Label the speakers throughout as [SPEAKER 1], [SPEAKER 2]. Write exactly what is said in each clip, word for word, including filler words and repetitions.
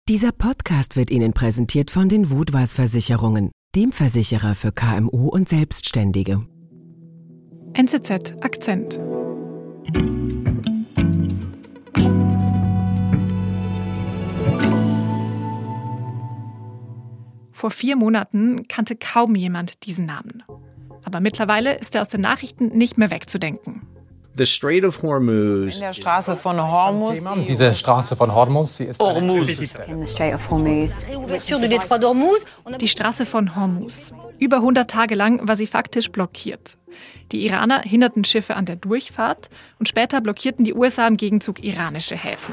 [SPEAKER 1] Dieser Podcast wird Ihnen präsentiert von den Vodwas Versicherungen, dem Versicherer für K M U und Selbstständige.
[SPEAKER 2] N Z Z Akzent. Vor vier Monaten kannte kaum jemand diesen Namen. Aber mittlerweile ist er aus den Nachrichten nicht mehr wegzudenken.
[SPEAKER 3] The Strait of Hormuz.
[SPEAKER 4] In der Straße von Hormuz.
[SPEAKER 5] Diese Straße von Hormuz, sie ist
[SPEAKER 4] Hormuz.
[SPEAKER 6] In the Strait of Hormuz.
[SPEAKER 2] Die Straße von Hormuz. Über hundert Tage lang war sie faktisch blockiert. Die Iraner hinderten Schiffe an der Durchfahrt und später blockierten die U S A im Gegenzug iranische Häfen.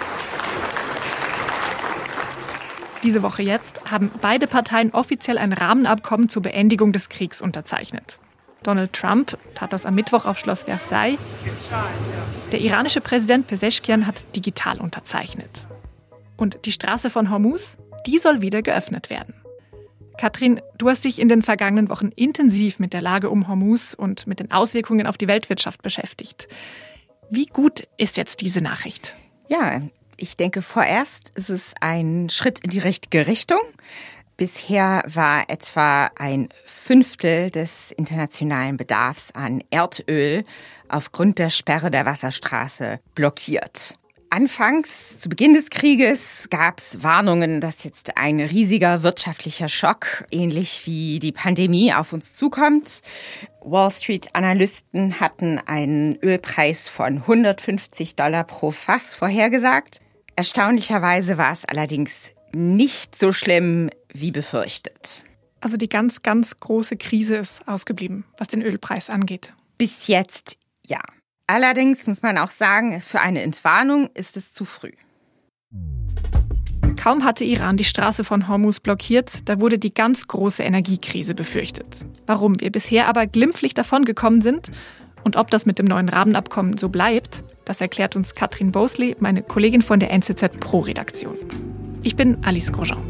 [SPEAKER 2] Diese Woche jetzt haben beide Parteien offiziell ein Rahmenabkommen zur Beendigung des Kriegs unterzeichnet. Donald Trump tat das am Mittwoch auf Schloss Versailles. Der iranische Präsident Pezeshkian hat digital unterzeichnet. Und die Straße von Hormuz, die soll wieder geöffnet werden. Katrin, du hast dich in den vergangenen Wochen intensiv mit der Lage um Hormuz und mit den Auswirkungen auf die Weltwirtschaft beschäftigt. Wie gut ist jetzt diese Nachricht?
[SPEAKER 7] Ja, ich denke, vorerst ist es ein Schritt in die richtige Richtung. Bisher war etwa ein Fünftel des internationalen Bedarfs an Erdöl aufgrund der Sperre der Wasserstraße blockiert. Anfangs, zu Beginn des Krieges, gab es Warnungen, dass jetzt ein riesiger wirtschaftlicher Schock, ähnlich wie die Pandemie, auf uns zukommt. Wall Street-Analysten hatten einen Ölpreis von hundertfünfzig Dollar pro Fass vorhergesagt. Erstaunlicherweise war es allerdings nicht so schlimm wie befürchtet.
[SPEAKER 2] Also die ganz, ganz große Krise ist ausgeblieben, was den Ölpreis angeht.
[SPEAKER 7] Bis jetzt ja. Allerdings muss man auch sagen, für eine Entwarnung ist es zu früh.
[SPEAKER 2] Kaum hatte Iran die Straße von Hormuz blockiert, da wurde die ganz große Energiekrise befürchtet. Warum wir bisher aber glimpflich davongekommen sind und ob das mit dem neuen Rahmenabkommen so bleibt, das erklärt uns Katrin Bosley, meine Kollegin von der N Z Z Pro-Redaktion. Ich bin Alice Grosjean.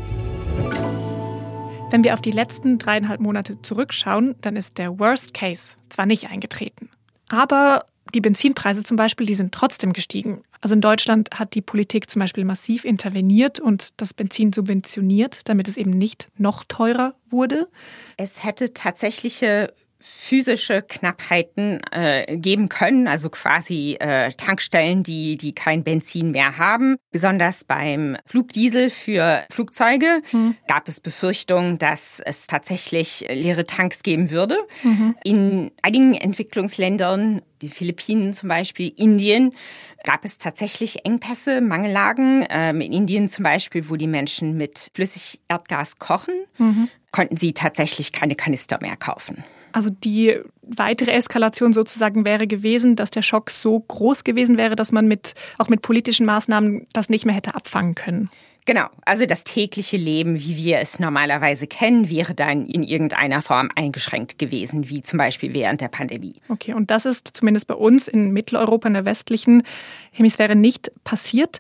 [SPEAKER 2] Wenn wir auf die letzten dreieinhalb Monate zurückschauen, dann ist der Worst Case zwar nicht eingetreten. Aber die Benzinpreise zum Beispiel, die sind trotzdem gestiegen. Also in Deutschland hat die Politik zum Beispiel massiv interveniert und das Benzin subventioniert, damit es eben nicht noch teurer wurde.
[SPEAKER 7] Es hätte tatsächliche physische Knappheiten äh, geben können, also quasi äh, Tankstellen, die, die kein Benzin mehr haben. Besonders beim Flugdiesel für Flugzeuge hm. gab es Befürchtungen, dass es tatsächlich leere Tanks geben würde. Mhm. In einigen Entwicklungsländern, die Philippinen zum Beispiel, Indien, gab es tatsächlich Engpässe, Mangellagen. Ähm, in Indien zum Beispiel, wo die Menschen mit Flüssigerdgas kochen, mhm. konnten sie tatsächlich keine Kanister mehr kaufen.
[SPEAKER 2] Also die weitere Eskalation sozusagen wäre gewesen, dass der Schock so groß gewesen wäre, dass man mit auch mit politischen Maßnahmen das nicht mehr hätte abfangen können.
[SPEAKER 7] Genau, also das tägliche Leben, wie wir es normalerweise kennen, wäre dann in irgendeiner Form eingeschränkt gewesen, wie zum Beispiel während der Pandemie.
[SPEAKER 2] Okay, und das ist zumindest bei uns in Mitteleuropa, in der westlichen Hemisphäre nicht passiert.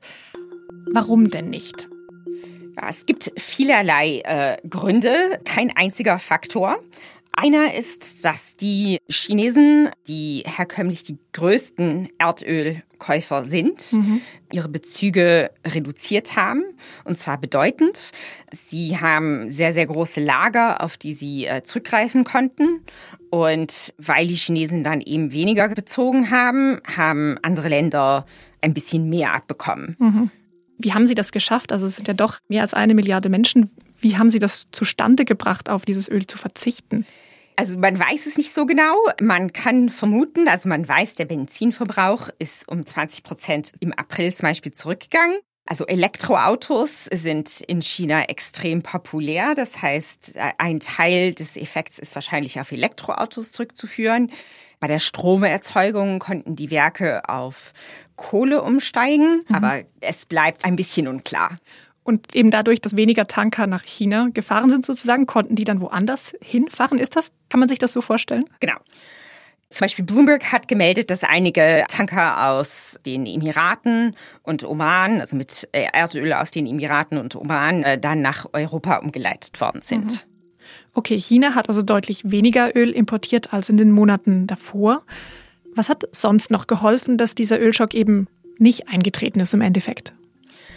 [SPEAKER 2] Warum denn nicht?
[SPEAKER 7] Ja, es gibt vielerlei äh, Gründe, kein einziger Faktor. Einer ist, dass die Chinesen, die herkömmlich die größten Erdölkäufer sind, mhm. ihre Bezüge reduziert haben, und zwar bedeutend. Sie haben sehr, sehr große Lager, auf die sie äh, zurückgreifen konnten. Und weil die Chinesen dann eben weniger bezogen haben, haben andere Länder ein bisschen mehr abbekommen.
[SPEAKER 2] Mhm. Wie haben Sie das geschafft? Also es sind ja doch mehr als eine Milliarde Menschen. Wie haben Sie das zustande gebracht, auf dieses Öl zu verzichten?
[SPEAKER 7] Also man weiß es nicht so genau. Man kann vermuten, also man weiß, der Benzinverbrauch ist um zwanzig Prozent im April zum Beispiel zurückgegangen. Also Elektroautos sind in China extrem populär. Das heißt, ein Teil des Effekts ist wahrscheinlich auf Elektroautos zurückzuführen. Bei der Stromerzeugung konnten die Werke auf Kohle umsteigen, mhm. aber es bleibt ein bisschen unklar.
[SPEAKER 2] Und eben dadurch, dass weniger Tanker nach China gefahren sind sozusagen, konnten die dann woanders hinfahren. Ist das, kann man sich das so vorstellen?
[SPEAKER 7] Genau. Zum Beispiel Bloomberg hat gemeldet, dass einige Tanker aus den Emiraten und Oman, also mit Erdöl aus den Emiraten und Oman, dann nach Europa umgeleitet worden sind.
[SPEAKER 2] Mhm. Okay, China hat also deutlich weniger Öl importiert als in den Monaten davor. Was hat sonst noch geholfen, dass dieser Ölschock eben nicht eingetreten ist im Endeffekt?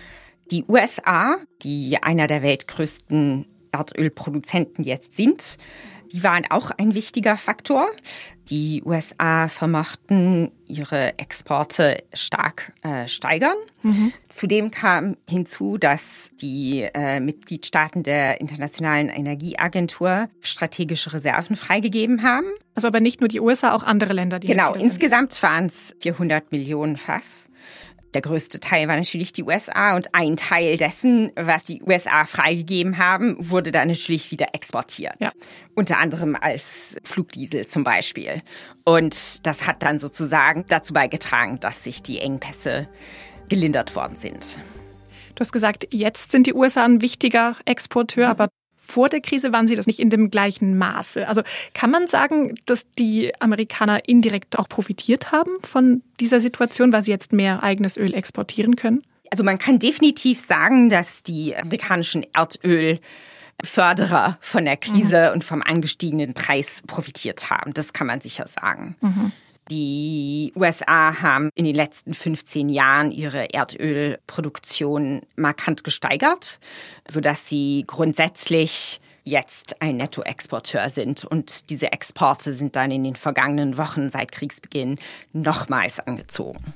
[SPEAKER 7] Die U S A, die einer der weltgrößten Erdölproduzenten jetzt sind, die waren auch ein wichtiger Faktor. Die U S A vermochten ihre Exporte stark äh, steigern. Mhm. Zudem kam hinzu, dass die äh, Mitgliedstaaten der Internationalen Energieagentur strategische Reserven freigegeben haben.
[SPEAKER 2] Also aber nicht nur die U S A, auch andere Länder. Die
[SPEAKER 7] genau, insgesamt waren es vierhundert Millionen Fass. Der größte Teil war natürlich die U S A und ein Teil dessen, was die U S A freigegeben haben, wurde dann natürlich wieder exportiert. Ja. Unter anderem als Flugdiesel zum Beispiel. Und das hat dann sozusagen dazu beigetragen, dass sich die Engpässe gelindert worden sind.
[SPEAKER 2] Du hast gesagt, jetzt sind die U S A ein wichtiger Exporteur, aber vor der Krise waren sie das nicht in dem gleichen Maße. Also kann man sagen, dass die Amerikaner indirekt auch profitiert haben von dieser Situation, weil sie jetzt mehr eigenes Öl exportieren können?
[SPEAKER 7] Also man kann definitiv sagen, dass die amerikanischen Erdölförderer von der Krise mhm. und vom angestiegenen Preis profitiert haben. Das kann man sicher sagen. Mhm. Die U S A haben in den letzten fünfzehn Jahren ihre Erdölproduktion markant gesteigert, sodass sie grundsätzlich jetzt ein Nettoexporteur sind. Und diese Exporte sind dann in den vergangenen Wochen seit Kriegsbeginn nochmals angezogen.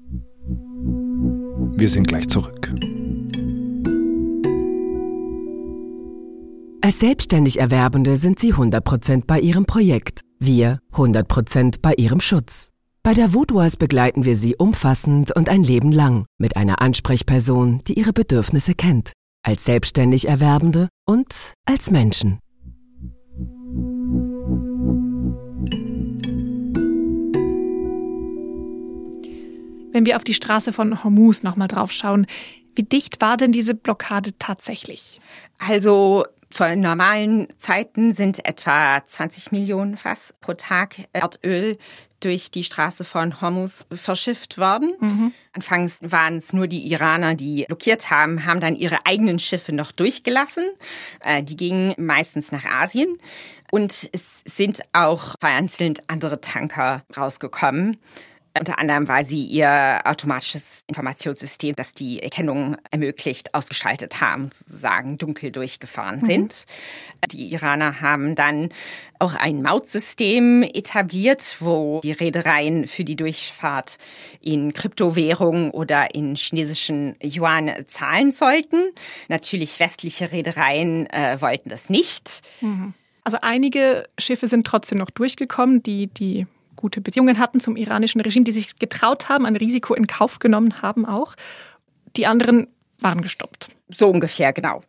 [SPEAKER 8] Wir sind gleich zurück.
[SPEAKER 1] Als selbstständig Erwerbende sind sie hundert Prozent bei ihrem Projekt. Wir hundert Prozent bei ihrem Schutz. Bei der Vodouas begleiten wir sie umfassend und ein Leben lang mit einer Ansprechperson, die ihre Bedürfnisse kennt. Als selbstständig Erwerbende und als Menschen.
[SPEAKER 2] Wenn wir auf die Straße von Hormuz nochmal drauf schauen, wie dicht war denn diese Blockade tatsächlich?
[SPEAKER 7] Also zu normalen Zeiten sind etwa zwanzig Millionen Fass pro Tag Erdöl durch die Straße von Hormuz verschifft worden. Mhm. Anfangs waren es nur die Iraner, die blockiert haben, haben dann ihre eigenen Schiffe noch durchgelassen. Äh, die gingen meistens nach Asien. Und es sind auch vereinzelt andere Tanker rausgekommen. Unter anderem, weil sie ihr automatisches Informationssystem, das die Erkennung ermöglicht, ausgeschaltet haben, sozusagen dunkel durchgefahren sind. Mhm. Die Iraner haben dann auch ein Mautsystem etabliert, wo die Reedereien für die Durchfahrt in Kryptowährung oder in chinesischen Yuan zahlen sollten. Natürlich westliche Reedereien äh, wollten das nicht.
[SPEAKER 2] Mhm. Also einige Schiffe sind trotzdem noch durchgekommen, die die gute Beziehungen hatten zum iranischen Regime, die sich getraut haben, ein Risiko in Kauf genommen haben auch. Die anderen waren gestoppt.
[SPEAKER 7] So ungefähr, genau.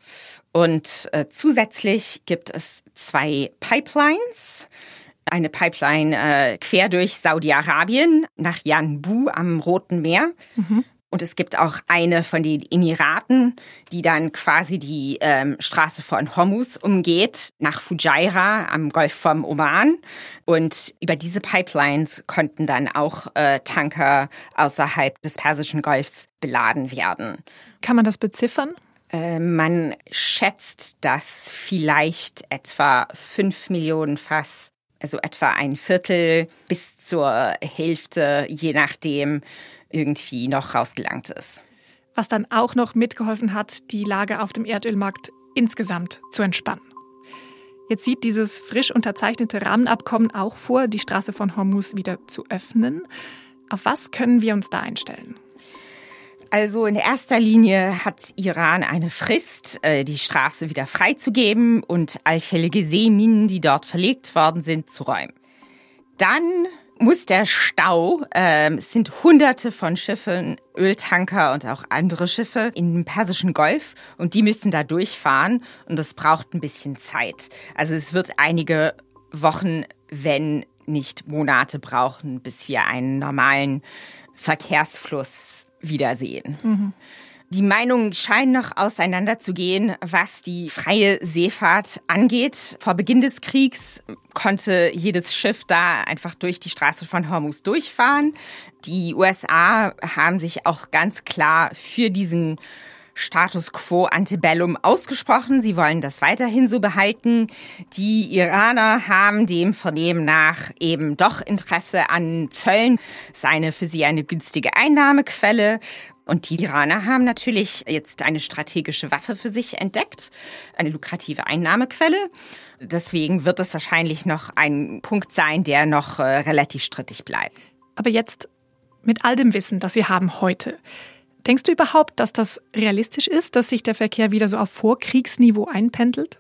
[SPEAKER 7] Und äh, zusätzlich gibt es zwei Pipelines. Eine Pipeline äh, quer durch Saudi-Arabien nach Yanbu am Roten Meer. Mhm. Und es gibt auch eine von den Emiraten, die dann quasi die ähm, Straße von Hormuz umgeht, nach Fujairah am Golf vom Oman. Und über diese Pipelines konnten dann auch äh, Tanker außerhalb des Persischen Golfs beladen werden.
[SPEAKER 2] Kann man das beziffern?
[SPEAKER 7] Äh, man schätzt, dass vielleicht etwa fünf Millionen Fass, also etwa ein Viertel bis zur Hälfte, je nachdem, irgendwie noch rausgelangt ist.
[SPEAKER 2] Was dann auch noch mitgeholfen hat, die Lage auf dem Erdölmarkt insgesamt zu entspannen. Jetzt sieht dieses frisch unterzeichnete Rahmenabkommen auch vor, die Straße von Hormuz wieder zu öffnen. Auf was können wir uns da einstellen?
[SPEAKER 7] Also in erster Linie hat Iran eine Frist, die Straße wieder freizugeben und allfällige Seeminen, die dort verlegt worden sind, zu räumen. Dann muss der Stau, äh, es sind hunderte von Schiffen, Öltanker und auch andere Schiffe im Persischen Golf und die müssen da durchfahren und das braucht ein bisschen Zeit. Also es wird einige Wochen, wenn nicht Monate brauchen, bis wir einen normalen Verkehrsfluss wiedersehen. Mhm. Die Meinungen scheinen noch auseinanderzugehen, was die freie Seefahrt angeht. Vor Beginn des Kriegs konnte jedes Schiff da einfach durch die Straße von Hormuz durchfahren. Die U S A haben sich auch ganz klar für diesen Status quo antebellum ausgesprochen. Sie wollen das weiterhin so behalten. Die Iraner haben dem Vernehmen nach eben doch Interesse an Zöllen. Es ist eine für sie eine günstige Einnahmequelle. Und die Iraner haben natürlich jetzt eine strategische Waffe für sich entdeckt, eine lukrative Einnahmequelle. Deswegen wird es wahrscheinlich noch ein Punkt sein, der noch äh, relativ strittig bleibt.
[SPEAKER 2] Aber jetzt mit all dem Wissen, das wir haben heute, denkst du überhaupt, dass das realistisch ist, dass sich der Verkehr wieder so auf Vorkriegsniveau einpendelt?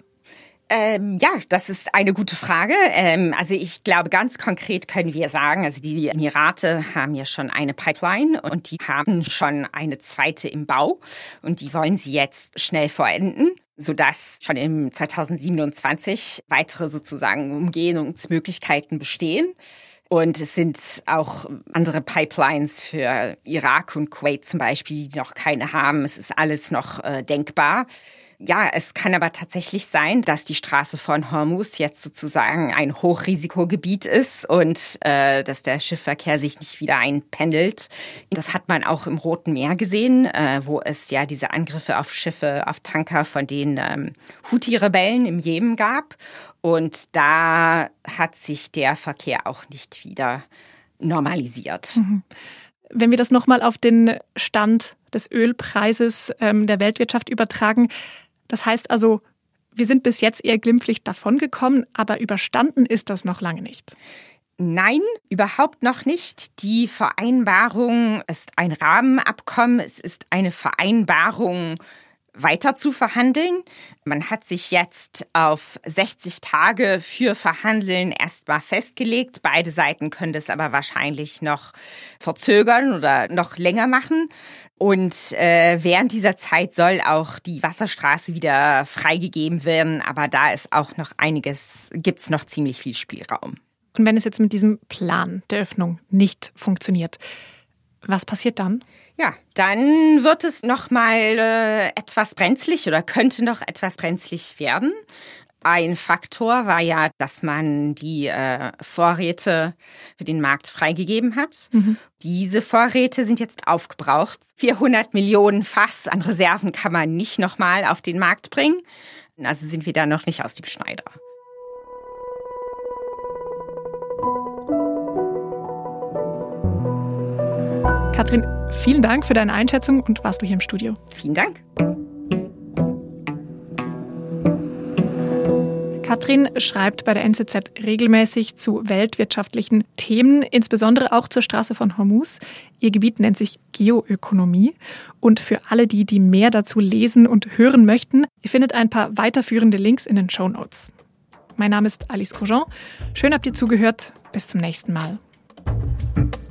[SPEAKER 7] Ähm, ja, das ist eine gute Frage. Ähm, also ich glaube, ganz konkret können wir sagen, also die Emirate haben ja schon eine Pipeline und die haben schon eine zweite im Bau und die wollen sie jetzt schnell vollenden, sodass schon im zweitausendsiebenundzwanzig weitere sozusagen Umgehungsmöglichkeiten bestehen. Und es sind auch andere Pipelines für Irak und Kuwait zum Beispiel, die noch keine haben. Es ist alles noch äh, denkbar. Ja, es kann aber tatsächlich sein, dass die Straße von Hormuz jetzt sozusagen ein Hochrisikogebiet ist und äh, dass der Schiffverkehr sich nicht wieder einpendelt. Das hat man auch im Roten Meer gesehen, äh, wo es ja diese Angriffe auf Schiffe, auf Tanker von den ähm, Houthi-Rebellen im Jemen gab. Und da hat sich der Verkehr auch nicht wieder normalisiert.
[SPEAKER 2] Mhm. Wenn wir das nochmal auf den Stand des Ölpreises ähm, der Weltwirtschaft übertragen, das heißt also, wir sind bis jetzt eher glimpflich davongekommen, aber überstanden ist das noch lange nicht.
[SPEAKER 7] Nein, überhaupt noch nicht. Die Vereinbarung ist ein Rahmenabkommen. Es ist eine Vereinbarung, weiter zu verhandeln. Man hat sich jetzt auf sechzig Tage für Verhandeln erstmal festgelegt. Beide Seiten können das aber wahrscheinlich noch verzögern oder noch länger machen. Und äh, während dieser Zeit soll auch die Wasserstraße wieder freigegeben werden. Aber da ist auch noch einiges, gibt es noch ziemlich viel Spielraum.
[SPEAKER 2] Und wenn es jetzt mit diesem Plan der Öffnung nicht funktioniert, was passiert dann?
[SPEAKER 7] Ja, dann wird es noch mal äh, etwas brenzlig oder könnte noch etwas brenzlig werden. Ein Faktor war ja, dass man die äh, Vorräte für den Markt freigegeben hat. Mhm. Diese Vorräte sind jetzt aufgebraucht. vierhundert Millionen Fass an Reserven kann man nicht noch mal auf den Markt bringen. Also sind wir da noch nicht aus dem Schneider.
[SPEAKER 2] Katrin, vielen Dank für deine Einschätzung und warst du hier im Studio.
[SPEAKER 7] Vielen Dank.
[SPEAKER 2] Katrin schreibt bei der N Z Z regelmäßig zu weltwirtschaftlichen Themen, insbesondere auch zur Straße von Hormuz. Ihr Gebiet nennt sich Geoökonomie. Und für alle die, die mehr dazu lesen und hören möchten, ihr findet ein paar weiterführende Links in den Shownotes. Mein Name ist Alice Grosjean. Schön habt ihr zugehört. Bis zum nächsten Mal.